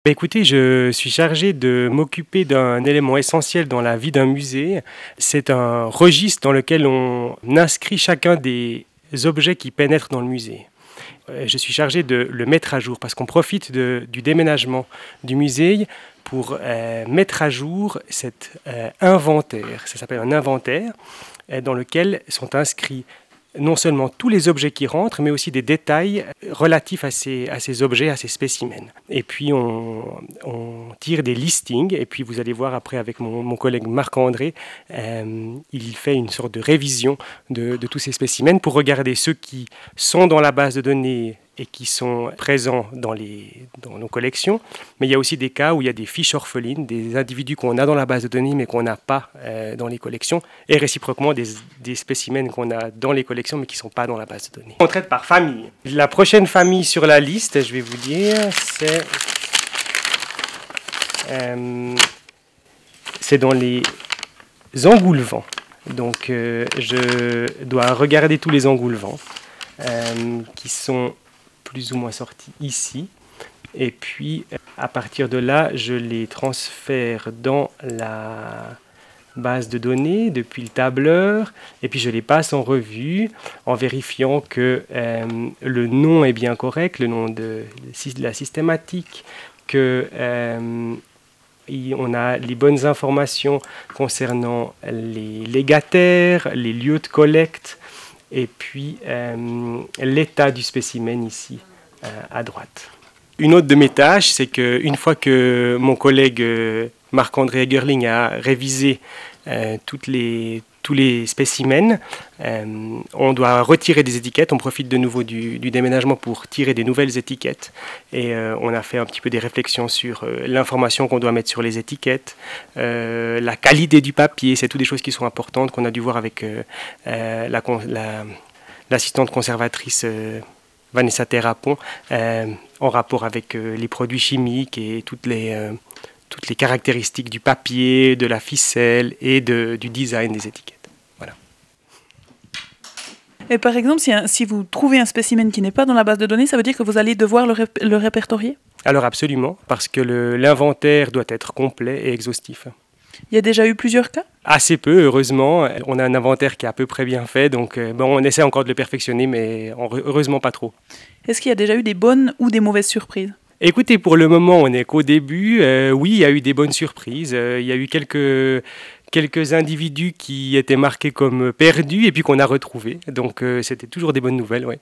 Écoutez, je suis chargé de m'occuper d'un élément essentiel dans la vie d'un musée. C'est un registre dans lequel on inscrit chacun des objets qui pénètrent dans le musée. Je suis chargé de le mettre à jour parce qu'on profite du déménagement du musée pour mettre à jour cet inventaire. Ça s'appelle un inventaire dans lequel sont inscrits non seulement tous les objets qui rentrent, mais aussi des détails relatifs à ces objets, à ces spécimens. Et puis on tire des listings, et puis vous allez voir après avec mon collègue Marc-André, il fait une sorte de révision de tous ces spécimens pour regarder ceux qui sont dans la base de données et qui sont présents dans nos collections. Mais il y a aussi des cas où il y a des fiches orphelines, des individus qu'on a dans la base de données mais qu'on n'a pas dans les collections, et réciproquement des spécimens qu'on a dans les collections mais qui ne sont pas dans la base de données. On traite par famille. La prochaine famille sur la liste, je vais vous dire, c'est dans les engoulevents. Donc je dois regarder tous les engoulevents qui sont plus ou moins sortis ici. Et puis, à partir de là, je les transfère dans la base de données depuis le tableur. Et puis, je les passe en revue en vérifiant que le nom est bien correct, le nom de la systématique, que on a les bonnes informations concernant les légataires, les lieux de collecte, et puis l'état du spécimen ici, à droite. Une autre de mes tâches, c'est qu'une fois que mon collègue Marc-André Egerling a révisé tous les spécimens, on doit retirer des étiquettes. On profite de nouveau du déménagement pour tirer des nouvelles étiquettes. Et on a fait un petit peu des réflexions sur l'information qu'on doit mettre sur les étiquettes, la qualité du papier. C'est toutes des choses qui sont importantes qu'on a dû voir avec l'assistante conservatrice Vanessa Terrapon, en rapport avec les produits chimiques et toutes les caractéristiques du papier, de la ficelle et du design des étiquettes. Voilà. Et par exemple, si vous trouvez un spécimen qui n'est pas dans la base de données, ça veut dire que vous allez devoir le répertorier ? Alors absolument, parce que l'inventaire doit être complet et exhaustif. Il y a déjà eu plusieurs cas ? Assez peu, heureusement. On a un inventaire qui est à peu près bien fait, donc on essaie encore de le perfectionner, mais heureusement pas trop. Est-ce qu'il y a déjà eu des bonnes ou des mauvaises surprises ? Écoutez, pour le moment, on n'est qu'au début. Oui, il y a eu des bonnes surprises. Il y a eu quelques individus qui étaient marqués comme perdus et puis qu'on a retrouvés. Donc c'était toujours des bonnes nouvelles, ouais.